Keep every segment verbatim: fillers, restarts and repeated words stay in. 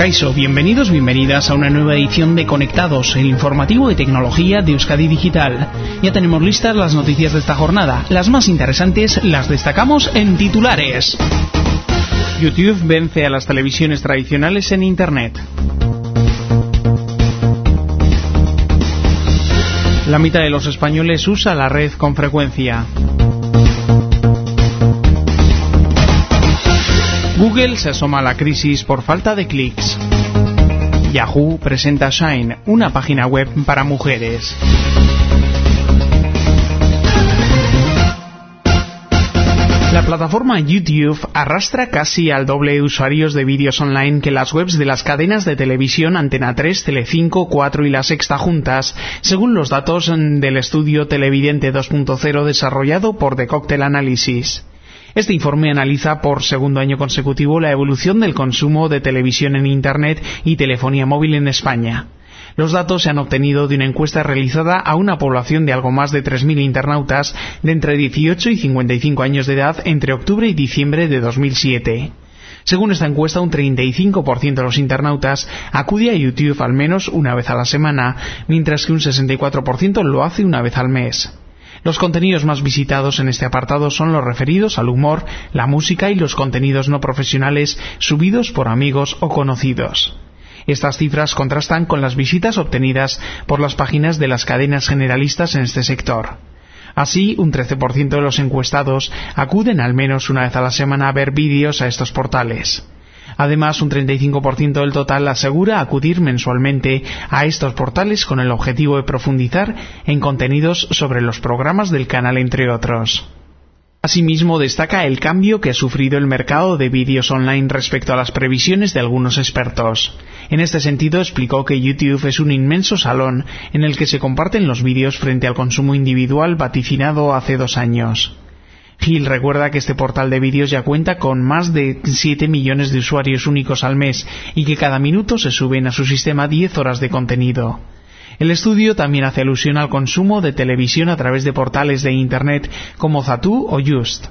Kaixo, bienvenidos, bienvenidas a una nueva edición de Conectados, el informativo de tecnología de Euskadi Digital. Ya tenemos listas las noticias de esta jornada. Las más interesantes las destacamos en titulares. YouTube vence a las televisiones tradicionales en Internet. La mitad de los españoles usa la red con frecuencia. Google se asoma a la crisis por falta de clics. Yahoo presenta Shine, una página web para mujeres. La plataforma YouTube arrastra casi al doble de usuarios de vídeos online que las webs de las cadenas de televisión Antena tres, Telecinco, cuatro y La Sexta juntas, según los datos del estudio Televidente dos punto cero desarrollado por The Cocktail Analysis. Este informe analiza por segundo año consecutivo la evolución del consumo de televisión en Internet y telefonía móvil en España. Los datos se han obtenido de una encuesta realizada a una población de algo más de tres mil internautas de entre dieciocho y cincuenta y cinco años de edad entre octubre y diciembre de dos mil siete. Según esta encuesta, un treinta y cinco por ciento de los internautas acude a YouTube al menos una vez a la semana, mientras que un sesenta y cuatro por ciento lo hace una vez al mes. Los contenidos más visitados en este apartado son los referidos al humor, la música y los contenidos no profesionales subidos por amigos o conocidos. Estas cifras contrastan con las visitas obtenidas por las páginas de las cadenas generalistas en este sector. Así, un trece por ciento de los encuestados acuden al menos una vez a la semana a ver vídeos a estos portales. Además, un treinta y cinco por ciento del total asegura acudir mensualmente a estos portales con el objetivo de profundizar en contenidos sobre los programas del canal, entre otros. Asimismo, destaca el cambio que ha sufrido el mercado de vídeos online respecto a las previsiones de algunos expertos. En este sentido, explicó que YouTube es un inmenso salón en el que se comparten los vídeos frente al consumo individual vaticinado hace dos años. Gil recuerda que este portal de vídeos ya cuenta con más de siete millones de usuarios únicos al mes y que cada minuto se suben a su sistema diez horas de contenido. El estudio también hace alusión al consumo de televisión a través de portales de Internet como Zattoo o Just.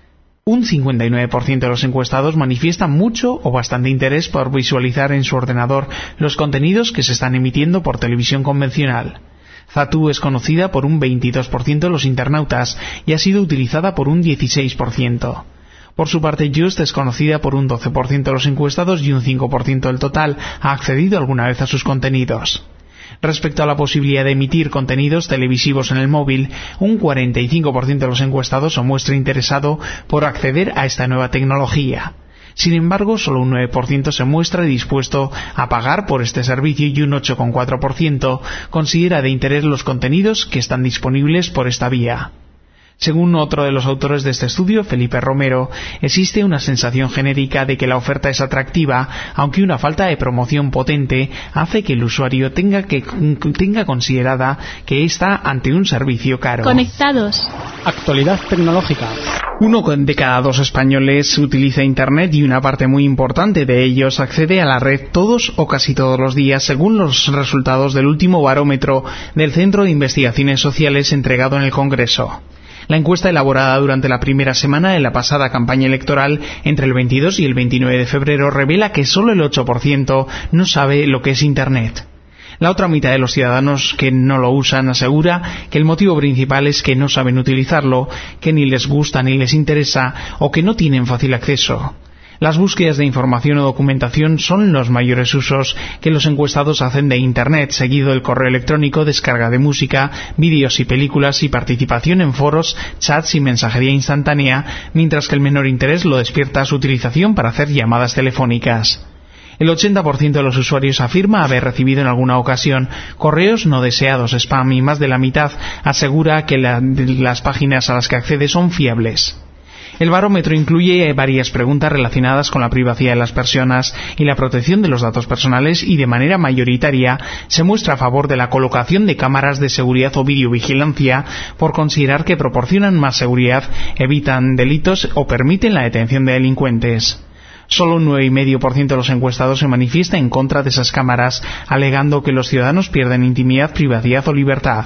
Un cincuenta y nueve por ciento de los encuestados manifiestan mucho o bastante interés por visualizar en su ordenador los contenidos que se están emitiendo por televisión convencional. Zattoo es conocida por un veintidós por ciento de los internautas y ha sido utilizada por un dieciséis por ciento. Por su parte, Just es conocida por un doce por ciento de los encuestados y un cinco por ciento del total ha accedido alguna vez a sus contenidos. Respecto a la posibilidad de emitir contenidos televisivos en el móvil, un cuarenta y cinco por ciento de los encuestados se muestra interesado por acceder a esta nueva tecnología. Sin embargo, solo un nueve por ciento se muestra dispuesto a pagar por este servicio y un ocho coma cuatro por ciento considera de interés los contenidos que están disponibles por esta vía. Según otro de los autores de este estudio, Felipe Romero, existe una sensación genérica de que la oferta es atractiva, aunque una falta de promoción potente hace que el usuario tenga que tenga considerada que está ante un servicio caro. Conectados. Actualidad tecnológica. Uno de cada dos españoles utiliza Internet y una parte muy importante de ellos accede a la red todos o casi todos los días, según los resultados del último barómetro del Centro de Investigaciones Sociales entregado en el Congreso. La encuesta elaborada durante la primera semana de la pasada campaña electoral entre el veintidós y el veintinueve de febrero revela que solo el ocho por ciento no sabe lo que es Internet. La otra mitad de los ciudadanos que no lo usan asegura que el motivo principal es que no saben utilizarlo, que ni les gusta ni les interesa o que no tienen fácil acceso. Las búsquedas de información o documentación son los mayores usos que los encuestados hacen de Internet, seguido el correo electrónico, descarga de música, vídeos y películas y participación en foros, chats y mensajería instantánea, mientras que el menor interés lo despierta su utilización para hacer llamadas telefónicas. El ochenta por ciento de los usuarios afirma haber recibido en alguna ocasión correos no deseados, spam, y más de la mitad asegura que la, las páginas a las que accede son fiables. El barómetro incluye varias preguntas relacionadas con la privacidad de las personas y la protección de los datos personales y de manera mayoritaria se muestra a favor de la colocación de cámaras de seguridad o videovigilancia por considerar que proporcionan más seguridad, evitan delitos o permiten la detención de delincuentes. Solo un nueve coma cinco por ciento de los encuestados se manifiesta en contra de esas cámaras, alegando que los ciudadanos pierden intimidad, privacidad o libertad.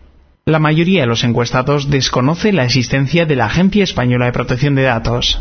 La mayoría de los encuestados desconoce la existencia de la Agencia Española de Protección de Datos.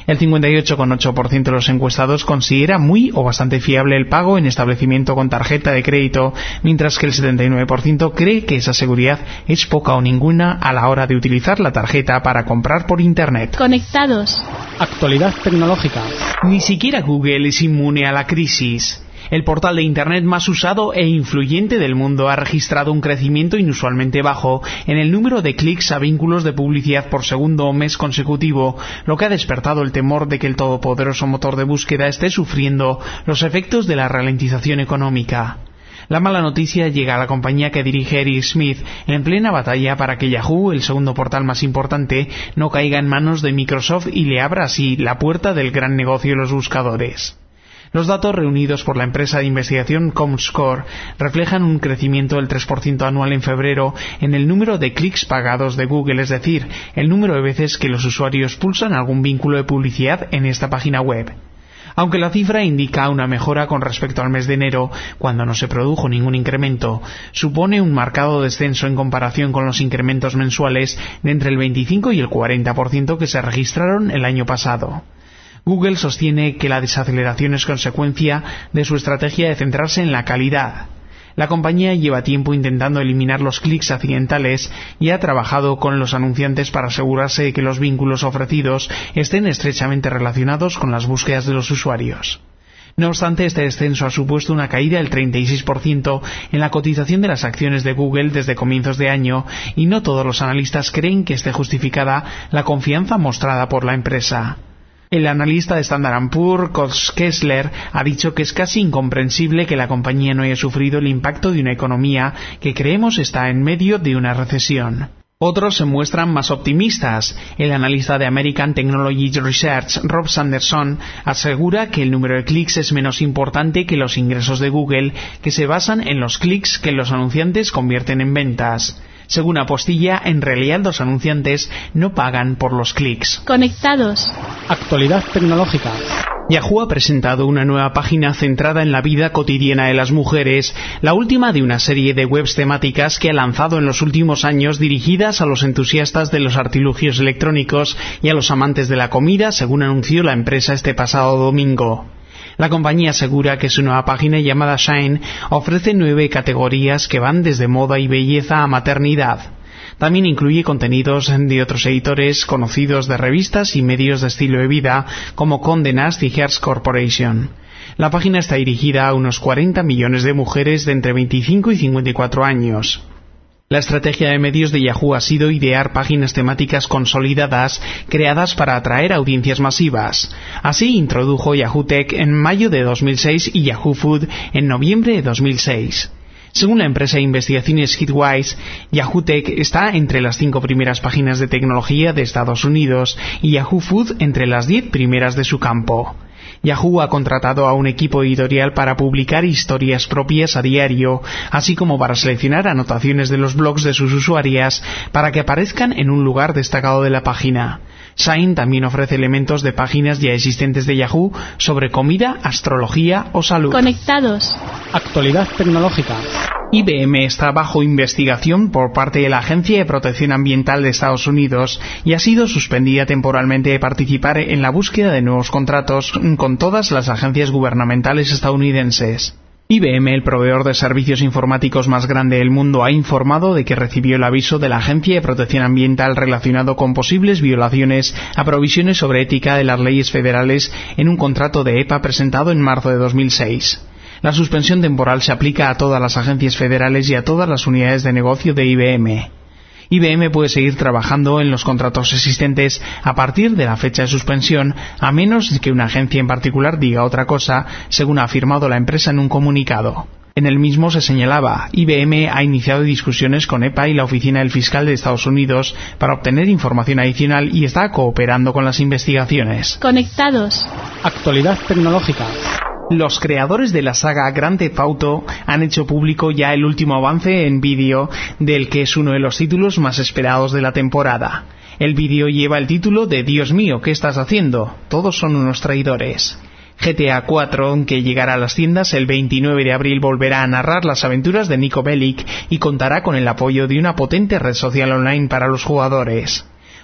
El cincuenta y ocho coma ocho por ciento de los encuestados considera muy o bastante fiable el pago en establecimiento con tarjeta de crédito, mientras que el setenta y nueve por ciento cree que esa seguridad es poca o ninguna a la hora de utilizar la tarjeta para comprar por Internet. Conectados. Actualidad tecnológica. Ni siquiera Google es inmune a la crisis. El portal de Internet más usado e influyente del mundo ha registrado un crecimiento inusualmente bajo en el número de clics a vínculos de publicidad por segundo mes consecutivo, lo que ha despertado el temor de que el todopoderoso motor de búsqueda esté sufriendo los efectos de la ralentización económica. La mala noticia llega a la compañía que dirige Eric Schmidt en plena batalla para que Yahoo, el segundo portal más importante, no caiga en manos de Microsoft y le abra así la puerta del gran negocio de los buscadores. Los datos reunidos por la empresa de investigación Comscore reflejan un crecimiento del tres por ciento anual en febrero en el número de clics pagados de Google, es decir, el número de veces que los usuarios pulsan algún vínculo de publicidad en esta página web. Aunque la cifra indica una mejora con respecto al mes de enero, cuando no se produjo ningún incremento, supone un marcado descenso en comparación con los incrementos mensuales de entre el veinticinco y el cuarenta por ciento que se registraron el año pasado. Google sostiene que la desaceleración es consecuencia de su estrategia de centrarse en la calidad. La compañía lleva tiempo intentando eliminar los clics accidentales y ha trabajado con los anunciantes para asegurarse de que los vínculos ofrecidos estén estrechamente relacionados con las búsquedas de los usuarios. No obstante, este descenso ha supuesto una caída del treinta y seis por ciento en la cotización de las acciones de Google desde comienzos de año y no todos los analistas creen que esté justificada la confianza mostrada por la empresa. El analista de Standard and Poor's, Kost Kessler, ha dicho que es casi incomprensible que la compañía no haya sufrido el impacto de una economía que creemos está en medio de una recesión. Otros se muestran más optimistas. El analista de American Technology Research, Rob Sanderson, asegura que el número de clics es menos importante que los ingresos de Google, que se basan en los clics que los anunciantes convierten en ventas. Según Apostilla, en realidad los anunciantes no pagan por los clics. Conectados. Actualidad tecnológica. Yahoo ha presentado una nueva página centrada en la vida cotidiana de las mujeres, la última de una serie de webs temáticas que ha lanzado en los últimos años dirigidas a los entusiastas de los artilugios electrónicos y a los amantes de la comida, según anunció la empresa este pasado domingo. La compañía asegura que su nueva página llamada Shine ofrece nueve categorías que van desde moda y belleza a maternidad. También incluye contenidos de otros editores conocidos de revistas y medios de estilo de vida como Condé Nast y Hearst Corporation. La página está dirigida a unos cuarenta millones de mujeres de entre veinticinco y cincuenta y cuatro años. La estrategia de medios de Yahoo ha sido idear páginas temáticas consolidadas creadas para atraer audiencias masivas. Así introdujo Yahoo Tech en mayo de dos mil seis y Yahoo Food en noviembre de dos mil seis. Según la empresa de investigaciones Hitwise, Yahoo Tech está entre las cinco primeras páginas de tecnología de Estados Unidos y Yahoo Food entre las diez primeras de su campo. Yahoo ha contratado a un equipo editorial para publicar historias propias a diario, así como para seleccionar anotaciones de los blogs de sus usuarias para que aparezcan en un lugar destacado de la página. Shine también ofrece elementos de páginas ya existentes de Yahoo sobre comida, astrología o salud. Conectados. Actualidad tecnológica. I B M está bajo investigación por parte de la Agencia de Protección Ambiental de Estados Unidos y ha sido suspendida temporalmente de participar en la búsqueda de nuevos contratos con todas las agencias gubernamentales estadounidenses. I B M, el proveedor de servicios informáticos más grande del mundo, ha informado de que recibió el aviso de la Agencia de Protección Ambiental relacionado con posibles violaciones a provisiones sobre ética de las leyes federales en un contrato de E P A presentado en marzo de dos mil seis. La suspensión temporal se aplica a todas las agencias federales y a todas las unidades de negocio de I B M. I B M puede seguir trabajando en los contratos existentes a partir de la fecha de suspensión, a menos que una agencia en particular diga otra cosa, según ha afirmado la empresa en un comunicado. En el mismo se señalaba, I B M ha iniciado discusiones con E P A y la Oficina del Fiscal de Estados Unidos para obtener información adicional y está cooperando con las investigaciones. Conectados. Actualidad tecnológica. Los creadores de la saga Grand Theft Auto han hecho público ya el último avance en vídeo del que es uno de los títulos más esperados de la temporada. El vídeo lleva el título de Dios mío, ¿qué estás haciendo? Todos son unos traidores. G T A cuatro, que llegará a las tiendas el veintinueve de abril, volverá a narrar las aventuras de Nico Bellic y contará con el apoyo de una potente red social online para los jugadores.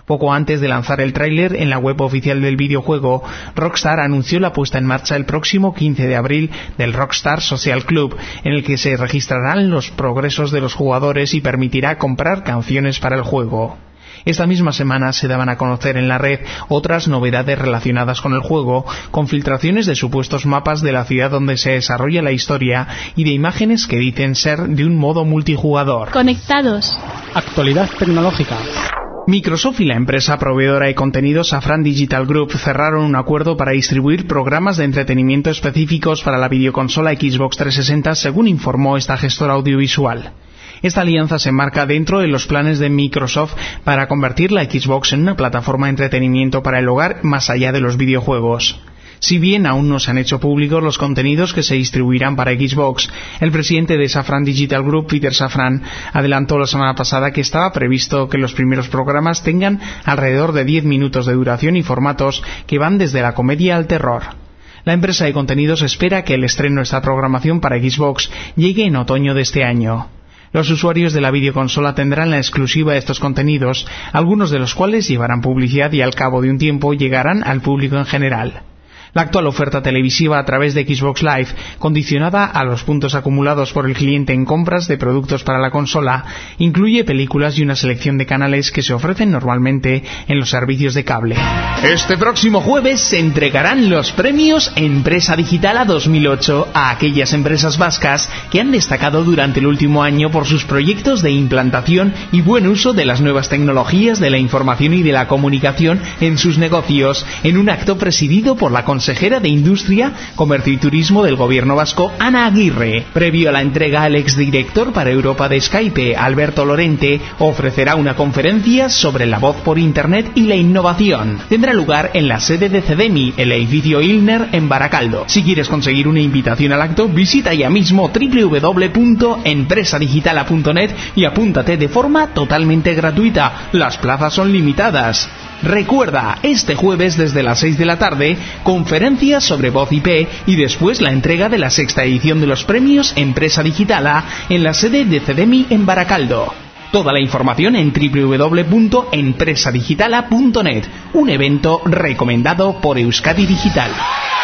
Poco antes de lanzar el tráiler en la web oficial del videojuego, Rockstar anunció la puesta en marcha el próximo quince de abril del Rockstar Social Club, en el que se registrarán los progresos de los jugadores y permitirá comprar canciones para el juego. Esta misma semana se daban a conocer en la red otras novedades relacionadas con el juego, con filtraciones de supuestos mapas de la ciudad donde se desarrolla la historia y de imágenes que dicen ser de un modo multijugador. Conectados. Actualidad tecnológica. Microsoft y la empresa proveedora de contenidos Safran Digital Group cerraron un acuerdo para distribuir programas de entretenimiento específicos para la videoconsola Xbox trescientos sesenta, según informó esta gestora audiovisual. Esta alianza se enmarca dentro de los planes de Microsoft para convertir la Xbox en una plataforma de entretenimiento para el hogar más allá de los videojuegos. Si bien aún no se han hecho públicos los contenidos que se distribuirán para Xbox, el presidente de Safran Digital Group, Peter Safran, adelantó la semana pasada que estaba previsto que los primeros programas tengan alrededor de diez minutos de duración y formatos que van desde la comedia al terror. La empresa de contenidos espera que el estreno de esta programación para Xbox llegue en otoño de este año. Los usuarios de la videoconsola tendrán la exclusiva de estos contenidos, algunos de los cuales llevarán publicidad y al cabo de un tiempo llegarán al público en general. La actual oferta televisiva a través de Xbox Live, condicionada a los puntos acumulados por el cliente en compras de productos para la consola, incluye películas y una selección de canales que se ofrecen normalmente en los servicios de cable. Este próximo jueves se entregarán los premios Empresa Digitala dos mil ocho a aquellas empresas vascas que han destacado durante el último año por sus proyectos de implantación y buen uso de las nuevas tecnologías de la información y de la comunicación en sus negocios, en un acto presidido por la consejera de Industria, Comercio y Turismo del Gobierno vasco, Ana Aguirre. Previo a la entrega, el exdirector para Europa de Skype, Alberto Lorente, ofrecerá una conferencia sobre la voz por Internet y la innovación. Tendrá lugar en la sede de CEDEMI, el edificio Ilner, en Baracaldo. Si quieres conseguir una invitación al acto, visita ya mismo doble u doble u doble u punto empresa digitala punto net y apúntate de forma totalmente gratuita. Las plazas son limitadas. Recuerda, este jueves desde las seis de la tarde, conferencia sobre voz I P y después la entrega de la sexta edición de los premios Empresa Digitala en la sede de CEDEMI en Baracaldo. Toda la información en doble u doble u doble u punto empresa digitala punto net, un evento recomendado por Euskadi Digital.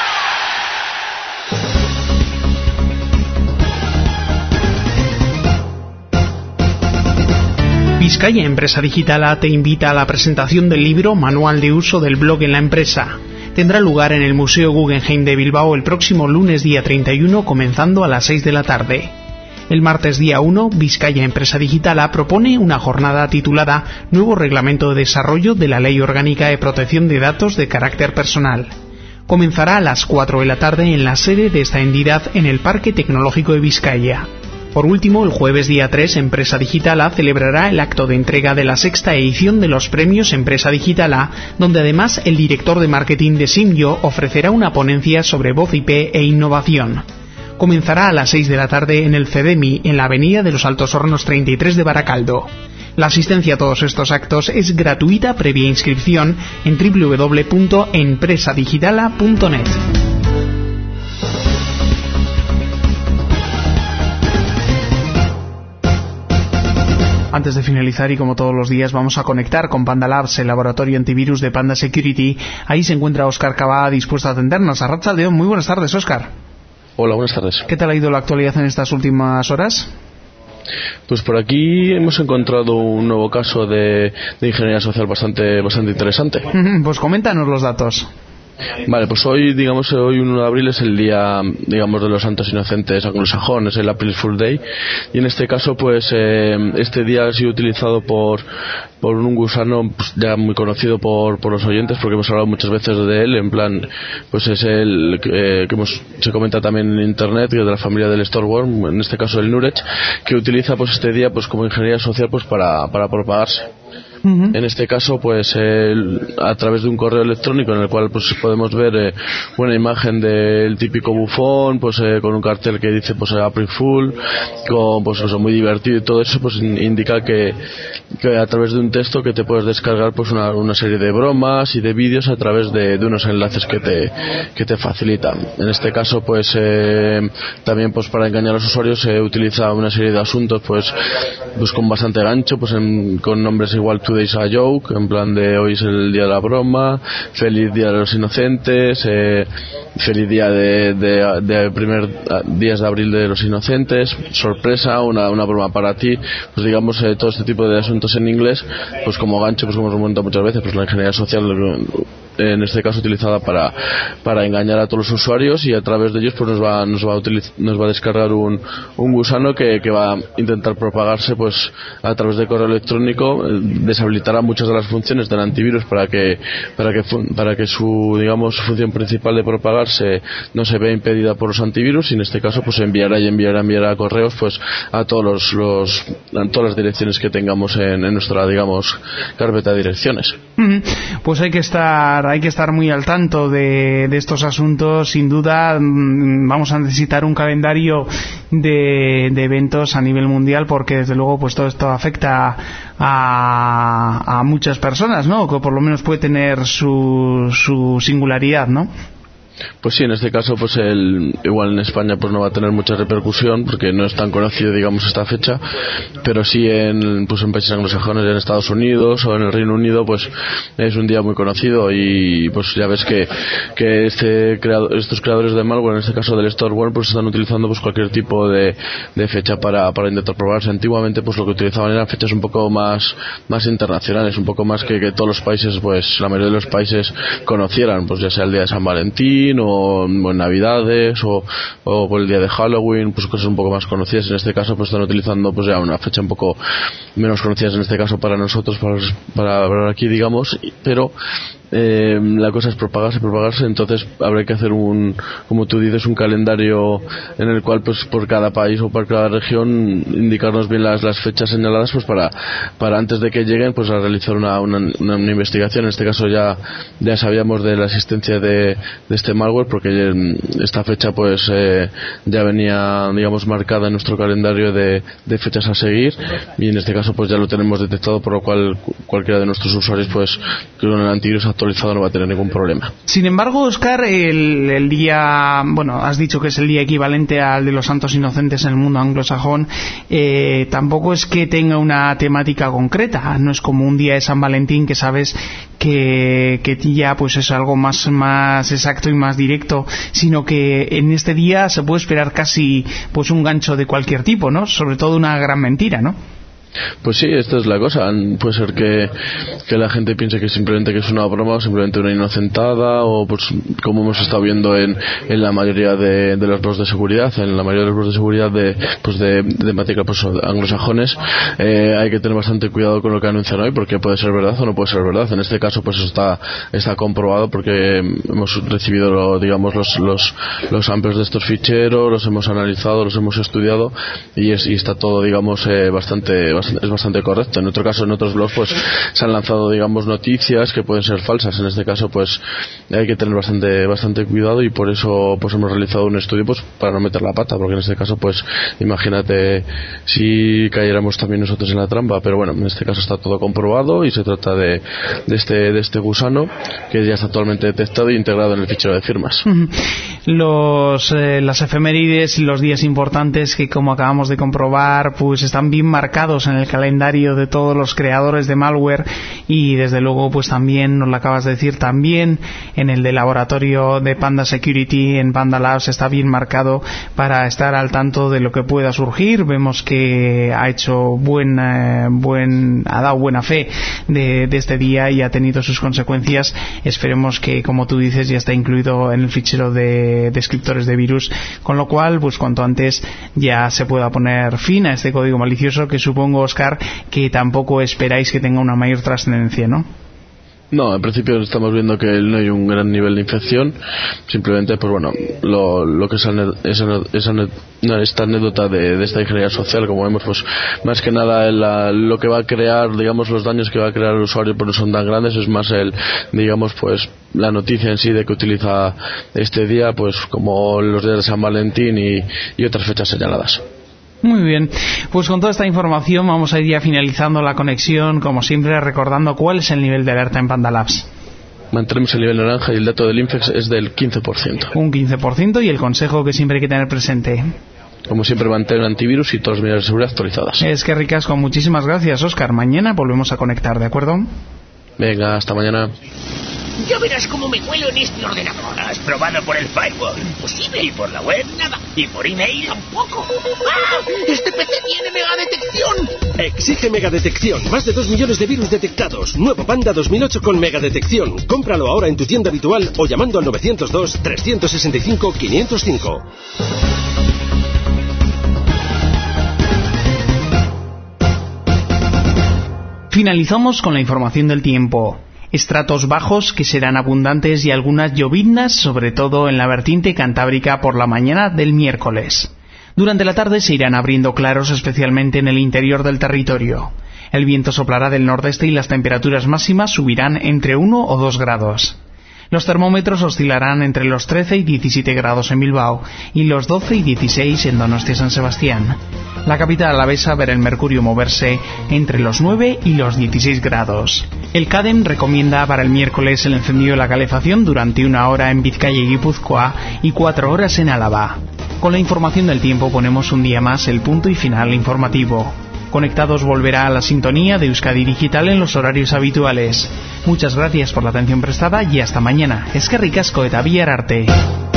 Vizcaya Empresa Digitala te invita a la presentación del libro Manual de uso del blog en la empresa. Tendrá lugar en el Museo Guggenheim de Bilbao el próximo lunes día treinta y uno, comenzando a las seis de la tarde. El martes día uno, Vizcaya Empresa Digitala propone una jornada titulada Nuevo Reglamento de Desarrollo de la Ley Orgánica de Protección de Datos de Carácter Personal. Comenzará a las cuatro de la tarde en la sede de esta entidad en el Parque Tecnológico de Vizcaya. Por último, el jueves día tres, Empresa Digitala celebrará el acto de entrega de la sexta edición de los premios Empresa Digitala, donde además el director de marketing de Simyo ofrecerá una ponencia sobre voz I P e innovación. Comenzará a las seis de la tarde en el CEDEMI, en la avenida de los Altos Hornos treinta y tres de Baracaldo. La asistencia a todos estos actos es gratuita previa inscripción en doble u doble u doble u punto empresa digitala punto net. Antes de finalizar y como todos los días vamos a conectar con Panda Labs, el laboratorio antivirus de Panda Security. Ahí se encuentra Óscar Cabá dispuesto a atendernos. Arratsaldeon, muy buenas tardes, Óscar. Hola, buenas tardes. ¿Qué tal ha ido la actualidad en estas últimas horas? Pues por aquí hemos encontrado un nuevo caso de, de ingeniería social bastante bastante interesante. Pues coméntanos los datos. Vale, pues hoy, digamos, hoy uno de abril es el día, digamos, de los santos inocentes anglosajones, el April Fool Day, y en este caso, pues, eh, este día ha sido utilizado por por un gusano pues, ya muy conocido por por los oyentes, porque hemos hablado muchas veces de él, en plan, pues es el eh, que hemos, se comenta también en internet, que es de la familia del Storeworm, en este caso el Nurech, que utiliza pues este día pues como ingeniería social pues para para propagarse. Uh-huh. En este caso, pues eh, a través de un correo electrónico en el cual pues podemos ver eh, una imagen del típico bufón, pues eh, con un cartel que dice pues April Fool, con pues eso, muy divertido y todo eso, pues indica que, que a través de un texto que te puedes descargar pues una, una serie de bromas y de vídeos a través de, de unos enlaces que te que te facilitan. En este caso, pues eh, también pues para engañar a los usuarios se utiliza una serie de asuntos pues pues con bastante gancho, pues en, con nombres igual to Today's a Joke, en plan de hoy es el día de la broma, feliz día de los inocentes, eh, feliz día de, de, de primer días de abril de los inocentes, sorpresa, una, una broma para ti, pues digamos eh, todo este tipo de asuntos en inglés, pues como gancho, pues como hemos comentado muchas veces, pues la ingeniería social en este caso utilizada para para engañar a todos los usuarios, y a través de ellos pues nos va nos va a utiliz- nos va a descargar un, un gusano que, que va a intentar propagarse pues a través de correo electrónico, eh, deshabilitará muchas de las funciones del antivirus para que para que fun- para que su digamos función principal de propagarse no se vea impedida por los antivirus, y en este caso pues enviará y enviará enviará correos pues a todos los, los a todas las direcciones que tengamos en, en nuestra digamos carpeta de direcciones. Pues hay que estar hay que estar muy al tanto de, de estos asuntos. Sin duda vamos a necesitar un calendario de, de eventos a nivel mundial, porque desde luego pues todo esto afecta a, a muchas personas, ¿no? Que por lo menos puede tener su, su singularidad, ¿no? Pues sí, en este caso pues el, igual en España pues no va a tener mucha repercusión porque no es tan conocido digamos esta fecha, pero sí en pues en países anglosajones, en Estados Unidos o en el Reino Unido pues es un día muy conocido, y pues ya ves que, que este creado, estos creadores de malware, en este caso del Storeware, pues están utilizando pues cualquier tipo de, de fecha para, para intentar probarse. Antiguamente pues lo que utilizaban eran fechas un poco más más internacionales, un poco más que, que todos los países, pues la mayoría de los países conocieran, pues ya sea el día de San Valentín o, o en Navidades o, o por el día de Halloween, pues cosas un poco más conocidas. En este caso pues están utilizando pues ya una fecha un poco menos conocida en este caso para nosotros, para, para hablar aquí digamos, pero eh, la cosa es propagarse, propagarse, entonces habrá que hacer un, como tú dices, un calendario en el cual pues por cada país o por cada región indicarnos bien las, las fechas señaladas pues para, para antes de que lleguen pues a realizar una, una, una, una investigación. En este caso ya, ya sabíamos de la existencia de, de este malware porque esta fecha pues eh, ya venía digamos marcada en nuestro calendario de, de fechas a seguir, y en este caso pues ya lo tenemos detectado, por lo cual cualquiera de nuestros usuarios pues con el antivirus actualizado no va a tener ningún problema. Sin embargo, Óscar, el, el día, bueno, has dicho que es el día equivalente al de los Santos Inocentes en el mundo anglosajón, eh, tampoco es que tenga una temática concreta, no es como un día de San Valentín que sabes que, que ya pues es algo más, más exacto y más directo, sino que en este día se puede esperar casi pues un gancho de cualquier tipo, ¿no? Sobre todo una gran mentira, ¿no? Pues sí, esta es la cosa. Puede ser que, que la gente piense que simplemente que es una broma o simplemente una inocentada, o pues como hemos estado viendo en, en la mayoría de, de los blogs de seguridad, en la mayoría de los blogs de seguridad de pues de, de temática pues anglosajones, eh, hay que tener bastante cuidado con lo que anuncian hoy, porque puede ser verdad o no puede ser verdad. En este caso pues está está comprobado porque hemos recibido digamos los los los amplios de estos ficheros, los hemos analizado, los hemos estudiado, y, es, y está todo digamos eh, bastante es bastante correcto. En otro caso, en otros blogs pues se han lanzado digamos noticias que pueden ser falsas. En este caso pues hay que tener bastante bastante cuidado, y por eso pues hemos realizado un estudio pues para no meter la pata, porque en este caso pues imagínate si cayéramos también nosotros en la trampa. Pero bueno, en este caso está todo comprobado y se trata de, de este de este gusano que ya está actualmente detectado e integrado en el fichero de firmas. Los eh, las efemérides y los días importantes que, como acabamos de comprobar, pues están bien marcados en el calendario de todos los creadores de malware, y desde luego pues también nos lo acabas de decir, también en el de laboratorio de Panda Security en Panda Labs está bien marcado para estar al tanto de lo que pueda surgir. Vemos que ha hecho buen, eh, buen ha dado buena fe de, de este día y ha tenido sus consecuencias. Esperemos que, como tú dices, ya está incluido en el fichero de descriptores de virus, con lo cual pues cuanto antes ya se pueda poner fin a este código malicioso, que supongo, Óscar, que tampoco esperáis que tenga una mayor trascendencia, ¿no? No, en principio estamos viendo que no hay un gran nivel de infección. Simplemente, pues bueno, lo, lo que es esa, esa, esta anécdota de, de esta ingeniería social, como vemos, pues más que nada la, lo que va a crear, digamos, los daños que va a crear el usuario pues no son tan grandes, es más el, digamos, pues la noticia en sí de que utiliza este día, pues como los días de San Valentín y, y otras fechas señaladas. Muy bien, pues con toda esta información vamos a ir ya finalizando la conexión, como siempre recordando cuál es el nivel de alerta en Panda Labs. Mantenemos el nivel naranja y el dato del INFEX es del quince por ciento. Un quince por ciento, y el consejo que siempre hay que tener presente. como siempre, mantener el antivirus y todas las medidas de seguridad actualizadas. Es que ricasco, muchísimas gracias, Óscar. Mañana volvemos a conectar, ¿de acuerdo? Venga, hasta mañana. Ya verás cómo me cuelo en este ordenador. ¿Has probado por el firewall? Imposible. Y por la web, nada. Y por email, tampoco. ¡Ah! ¡Este P C tiene megadetección! Exige megadetección. Más de dos millones de virus detectados. Nuevo Panda dos mil ocho con megadetección. Cómpralo ahora en tu tienda habitual o llamando al nueve cero dos, tres seis cinco, cinco cero cinco. Finalizamos con la información del tiempo. Estratos bajos que serán abundantes y algunas lloviznas, sobre todo en la vertiente cantábrica por la mañana del miércoles. Durante la tarde se irán abriendo claros, especialmente en el interior del territorio. El viento soplará del nordeste y las temperaturas máximas subirán entre uno o dos grados. Los termómetros oscilarán entre los trece y diecisiete grados en Bilbao y los doce y dieciséis en Donostia San Sebastián. La capital alavesa verá el mercurio moverse entre los nueve y los dieciséis grados. El CADEM recomienda para el miércoles el encendido de la calefacción durante una hora en Vizcaya y Guipúzcoa y cuatro horas en Álava. Con la información del tiempo ponemos un día más el punto y final informativo. Conectados volverá a la sintonía de Euskadi Digital en los horarios habituales. Muchas gracias por la atención prestada y hasta mañana. Eskerrik asko eta bihar arte.